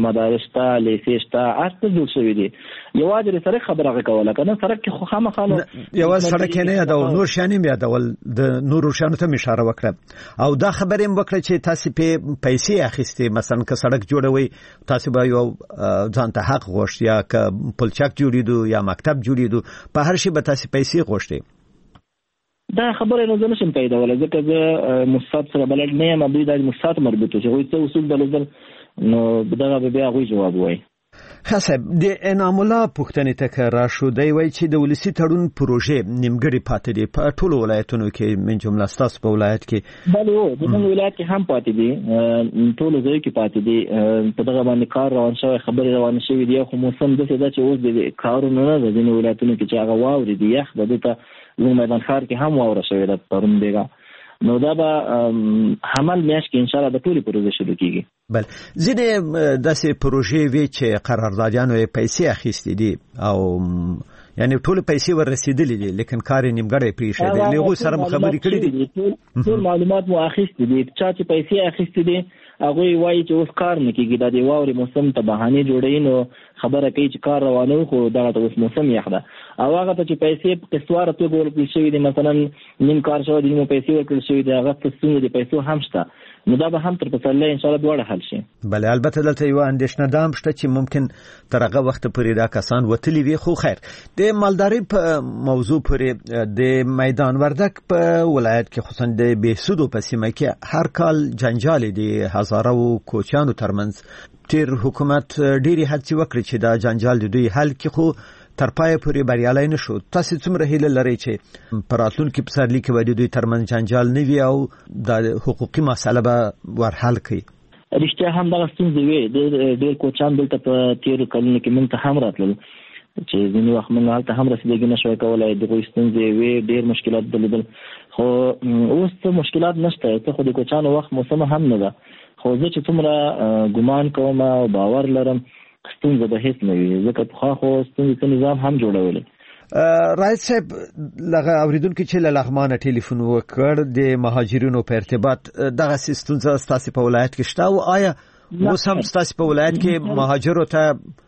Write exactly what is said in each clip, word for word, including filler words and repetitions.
مدارس ته لیسې شته هر څه جوړ شوي دي یوازې د سړک خبره هغه کوله که نه سړک کې خو خامخا یوازې سړک یې نه یادول نور شیان یې یادول د نورو شیانو ته مې اشاره وکړه او دا خبرې هم وکړه چې تاسې پې پیسې اخیستې مثلا که سړک جوړوئ تاسې به یو ځان ته حق غوښت یا که پلچک جوړېدو یا مکتب جوړېدو په هر شي به تاسې پیسې غوښتې دا خبره نو زه نشم پیداولی ځکه زه موسسات سره بلد نه یم دوی دا موسسات مربوط چې هغوی څه اصول درلودل نو دغه به بیا هغوی جواب ووایي. ښه صاحب د انعام الله پوښتنې ته که راشو دی وایي چې د ولسي تړون پروژې نیمګړې پاتې دي په ټولو ولایتونو کې من جمله ستاسو په ولایت کې بله هو زموږ ولایت کې هم پاتې دي ټولو ځایو کې پاتې دي په دغه باندې کار روان شوی خبرې روانې شوي دي خو موسم داسې ده چې اوس د کارونه نه ده ځینې ولایتونو کې چې هغه واورې دي یخ ده دلته زموږ میدان ښار کې هم واوره شوې ده پرون بیګا نو دا به حمل میاشت کې انشاءالله د ټولې پروژې شروع کېږي. بل ځینې داسې پروژې وي چې قراردادیانو یې پیسې اخیستې دي او یعنی ټول پیسې ور رسیدلې دي لیکن کار یې نیمګړی پرېښی دی له هغوی سره مو خبرې کړې دي ټول معلومات مو اخیستې دي چا چې پیسې اخیستې دي هغوی وایي چې اوس کار نه کېږي دا د واورې موسم ته بهانې جوړوي نو خبره کوي چې کار روانه خو دغه ته اوس موسم یخ ده او هغه ته چې پیسې په قسطواره توګه ورکړل شوي دي مثلا نیم کار شوی دی نیمه پیسې ورکړل شوي دي هغه څه ستونزې د پیسو هم شته نو دا به هم تر پسرلۍ انشاءالله دواړه حل شي. بله البته دلته یوه اندېښنه دا هم شته چې ممکن تر هغه وخته پورې دا کسان وتلي وي خو خیر د مالدارۍ په موضوع پورې د میدان وردک په ولایت کې خصوصا د بهسودو په سیمه کې هر کال جنجالې دي هزارو کوچیانو ترمنځ تیر حکومت ډېرې هڅې وکړي چې دا جنجال د دوی حل کړي خو تر پایه پورې بریالی نه شو. تاسې څومره هیله لرئ چې په راتلونکي پسرلي کې به د دوی ترمنځ جنجال نه وي او د حقوقي مسله به ور حل کړي؟ رښتیا هم دغه ستونزې وې ډېر کوچیان دلته په تېرو کلونو کې موږ ته هم راتلل چې ځینې وخت موږ هلته هم رسېدګي نه شوی کولی دغوی ستونزې وې ډېر مشکلات درلودل خو اوس څه مشکلات نشته څه خو د کوچیانو وخت موسم هم نه ده خو زه چې څومره ګمان کوم او باور لرم ستونزه به هیڅ نه وي ځکه پخوا خو ستونزې ته نظام هم جوړولی. رایت صاحب لغه اوریدونکو چې له لغمانه ټلیفون وکړ د مهاجرینو په ارتباط دغه ستونزه ستاسو په ولایت کې شته او آیا اوس هم ستاسو په ولایت کې مهاجرو ته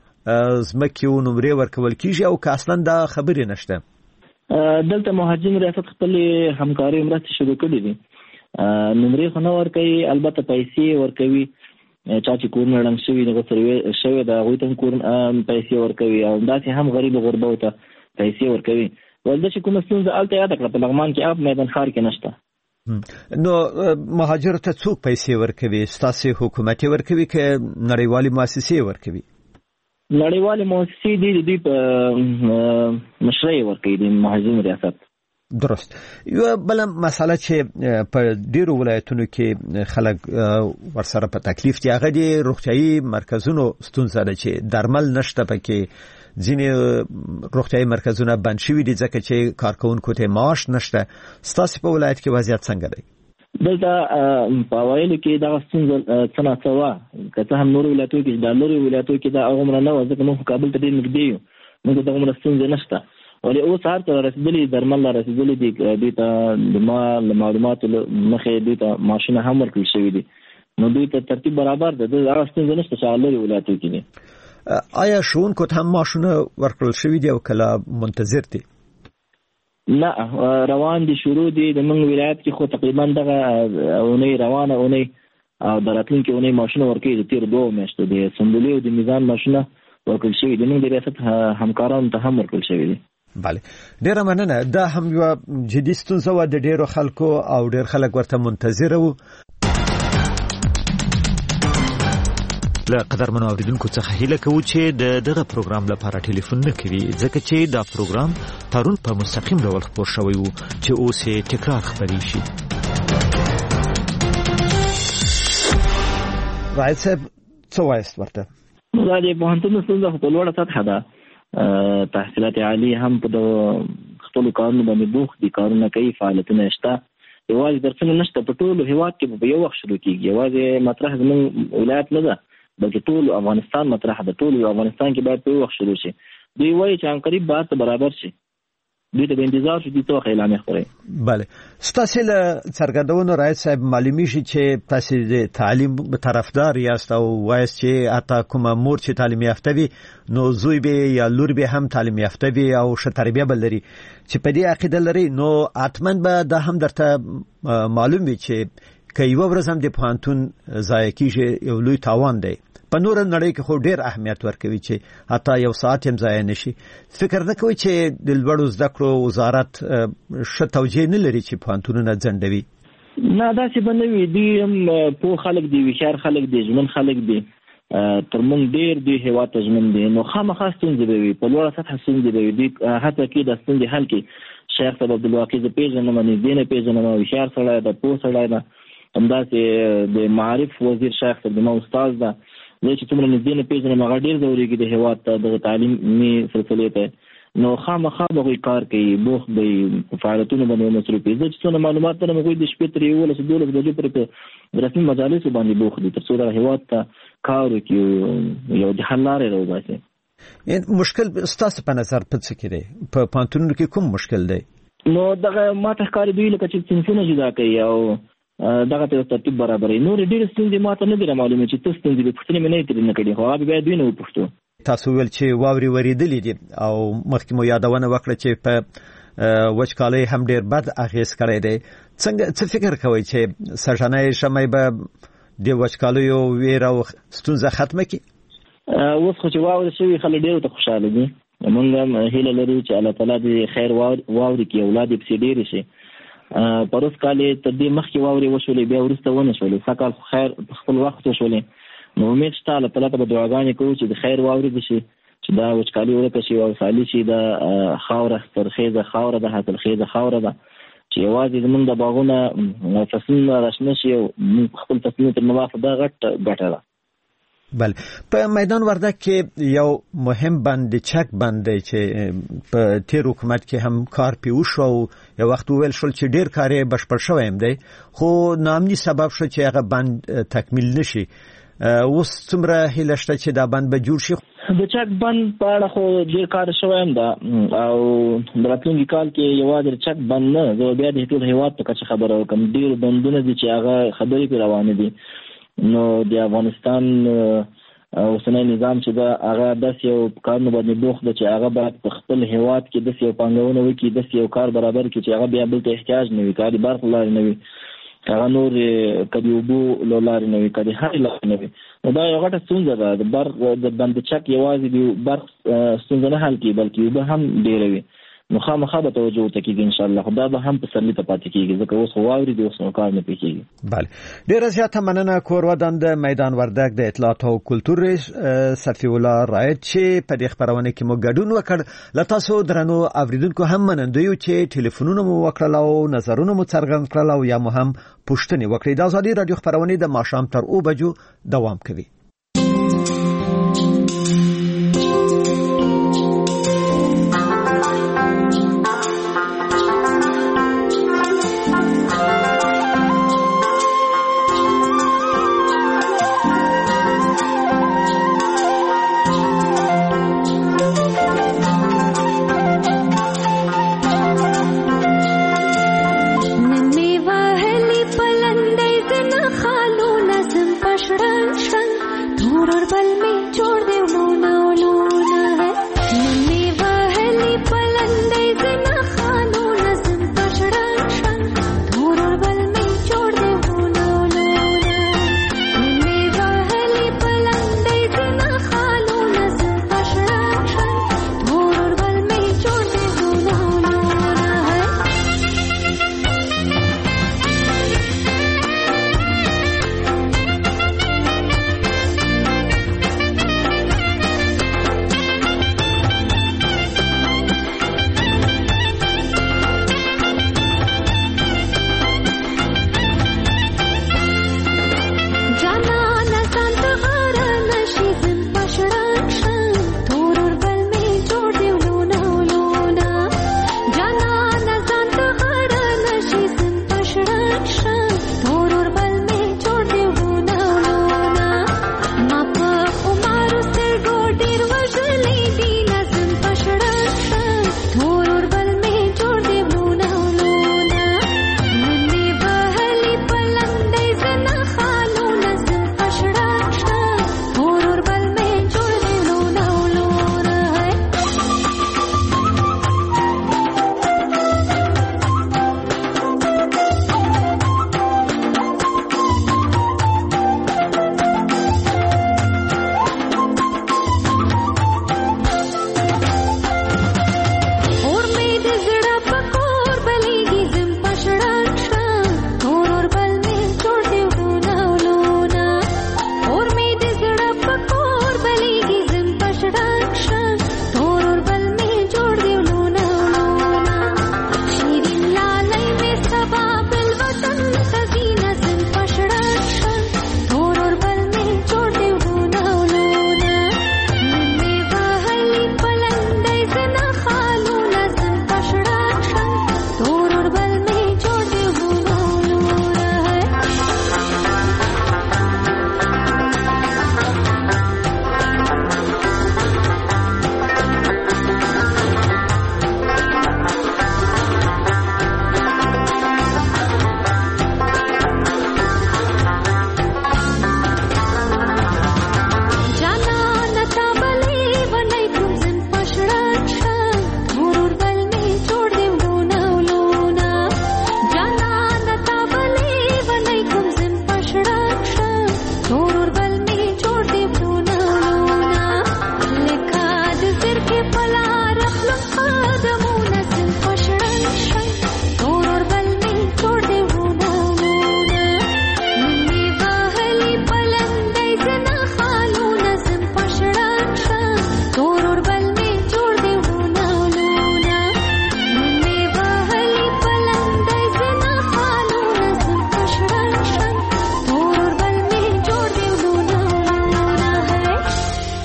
ځمکې او نمرې ورکول کیږي او که اصلا دا خبرې نشته؟ دلته مهاجرین ریاست خپلې همکاري مرستې شروع کړي دي نمرې خو نه ورکوي البته پیسې ورکوي چا چې کورونه ړنګ شوي دغه سروې شوی د هغوی ته هم کور پیسې ورکوي او داسې هم غریب غربو ته پیسې ورکوي ولدا چې کومه ستونزه هلته یاده کړه په لغمان کې اب میدان ښار کې نشته. نو مهاجرو ته څوک پیسې ورکوي؟ ستاسو حکومت ورکوي که نړیوالې مؤسسې ورکوي؟ نړیوالې مؤسسې دي دوی په مشرۍ ورکوي د مهاجرینو ریاست. درست. یو بل مسله چې په ډیرو ولایتونو کې خلک ورسره په تکلیف دي هغه د روغتیايي مرکزونو ستونزه ده چې درمل نشته پکې ځینې روغتیايي مرکزونه بند شوي دي ځکه چې کارکونکو ته معاش نشته. ستاسو په ولایت کې وضعیت څنګه دی؟ دلته په اوایلو کې دغه ستونزه څه ناڅه وه که څه هم نورو ولایتونو کې دا لرې ولایتونو کې دا هغومره نه وه ځکه موږ کابل ته ډېر نږدې یو موږ ته هغومره ستونزې نشته ولې اوس هر څه رسېدلي درمل را رسېدلي دي دوی ته د ما له معلوماتو مخې دوی ته ماشینه هم ورکړل شوي دي نو دوی ته ترتیب برابر ده هغه ستونزه نشته چې هغه لرې ولایتونو کې دي. آیا ښوونکو ته هم ماشونه ورکړل شوي دي او کله منتظر دي؟ نه روان دي شروع دي د موږ ولایت کې خو تقریبا دغه اونۍ روانه اونۍ او د راتلونکې اونۍ ماشونه ورکوي د تېرو دوو میاشتو د سنبلې او د میزان ماشونه ورکړل شوي دي موږ د ریاست همکارانو ته هم ورکړل شوي دي. بله ډیره مننه. دا هم یو جدي ستونزه وه د ډیرو خلکو او ډیر خلک ورته منتظر وو. له قدرمنو اوریدونکو څخه هیله کوو چې د دغه پروګرام لپاره ټلیفون نه کوي ځکه چې دا پروګرام پرون په مستقیم ډول خپور شوی وو چې اوس یې تکرار خپرې شي. رایت صاحب څه وایست ورته؟ دا د پوهنتون ستونزه په لوړه سطحه ده. تحصیلات عالی هم په د خپلو کارونو باندې بوخت دي کارونه کوي فعالیتونه شته یوازې درسونه نشته په ټولو هیواد کې په یو وخت شروع کېږي یوازې مطرح زموږ ولایت نه ده بلکې ټول افغانستان مطرح ده ټول افغانستان کې باید په یو وخت شروع شي دوی وایي چې همکاري باید برابر شي دوی ته انتظار شو دي ته اعلان خوري. بله ستاسو له څرګندونو راځي صاحب معلومی شي چې تاسو د تعلیم طرفدار یاست او وایي چې اته کومه مور چې تعلیم یافته وي نو زوی به یا لور به هم تعلیم یافته وي او ښه تربیه بلري چې په دې عقیده لري نو اتمن به د هم درته معلوم وي چې کای یو ورځ هم د پوهنتون ځای کېږي یو لوی تاوان دی. په نور نړۍ کې خو ډېر اهمیت ورکوي چې حتی یو ساعت هم ضایع نشي. فکر نه کوي چې د لوړو زده کړو وزارت ښه توجیه نه لري چې پوهنتونونه ځنډوي؟ نه داسې به نه وي. دوی هم پوه خلک دي، هوښیار خلک دي، ژمن خلک دي، تر موږ ډېر دوی هېواد ته ژمن دي، نو خامخا ستونزې به وي، په لوړه سطحه ستونزې به وي. دوی هڅه کوي د ستونزې حل کړي. شیخ صاحب عبدالواقع زه پېژنم، نږدې نه پېژنم، هوښیار سړی ده، پوه سړی ده. همداسې د معارف وزیر شیخ صاحب زما استاد ده، زه چې څومره نږدې نه پېژنم هغه ډېر ضروري د هېواد ته د تعلیمي سلسلې ته، نو خامخا به هغوی کار کوي، بوخت به وي، په فعالیتونو باندې مصروف وي. زه چې څونه معلومات لرم هغوی د شپې تر یولس دولس بجو پورې په رسمي مجالسو باندې بوخت دي تر څو دغه هېواد ته کار وکړي، یو د حل لارې راوباسي. مشکل ستاسو په نظر په څه کې دی؟ په پوهنتونونو کې کوم مشکل دی؟ نو دغه ماته ښکاري دوی لکه چې صنفونه جدا کوي او دغه ته ترتیب برابري. نور ډېر ستونزې ماته نه دي معلومه چې څه ستونزې دي، پوښتنې مې نه ترې نه کړې، خو هغه بیا دوی نه وپوښتو. تاسو ویل چې واورې ورېدلې دي او مخکې مو یادونه وکړه چې په وچکالۍ هم ډېر بد اغېز کړی دی. څنګه څه فکر کوئ چې سږنی شمی به د وچکالیو ویره او ستونزه ختمه کړي؟ اوس خو چې واورې شوي خلک ډېر ته خوشحاله دي. موږ هم هیله لرو چې الله تعالی دې خیر واوري کړي، اولاد یې پسې ډېرې شي. پروس کال تر دې مخکې واورې وشولې، بیا وروسته ونه شولې، سږکال خو خیر په خپل وخت وشولې. نو امید شته الله تعالی ته به دعاګانې کوو چې د خیر واورې شي، چې دا وچکالي ورکه شي او سالي شي. دا خاوره سترخیزه خاوره ده، حاصلخیزه خاوره ده چې یوازې زموږ د باغونه فصلونه راشنه شي او موږ خپل فصلونه تر نوافه دا غټ ګټه ده. بله په میدان وردک کې یو مهم بند چک بند دی چې په تیر حکومت کې هم کار پی وشو او یو وخت ویل شول چې ډیر کار یې بشپړ شوی هم دی، خو ناامني سبب شو چې هغه بند تکمیل نشي. اوس څومره هیله شته چې دا بند به جوړ شي؟ د چک بند په اړه خو ډیر کار شوی هم ده او د راتلونکي کال کې یوازې د چک بند نه، زه بیا د ټول هېواد په کچه خبره وکړم. ډیر بندونه دي چې هغه خبرې پرې روانې دي. نو د افغانستان اوسنی نظام چې دا هغه داسې یو کارونه باندې بوخت ده چې هغه باید په خپل هېواد کې داسې یو پانګونه وکړي، داسې یو کار برابر کړي چې هغه بیا بل ته احتیاج نه وي، که د برق لارې نه وي، هغه نور که د اوبو لارې نه وي، که د هرې لارې نه وي. نو دا یو غټه ستونزه ده. د برق د بند چک یوازې د برق ستونزه نه حل کړي بلکې اوبه هم ډېره وي. نو خامخا به توجه ورته کېږي انشاءالله، خو دا به هم په سرلي ته پاتې کېږي ځکه اوس خو واورې دي، اوس نو کار نه پرې کېږي. بله ډېره زیاته مننه. کورودان د میدان وردک د اطلاعات او کلتور رئیس صفی الله رایت چې په دې خپرونه کې مو ګډون وکړ. له تاسو درنو اوریدونکو هم مننده یو چې ټلیفونونه مو وکړل او نظرونه مو څرګند کړل او یا مو هم پوښتنې وکړې. د ازادي رادیو خپرونې د ماښام تر اوه بجو دوام کوي.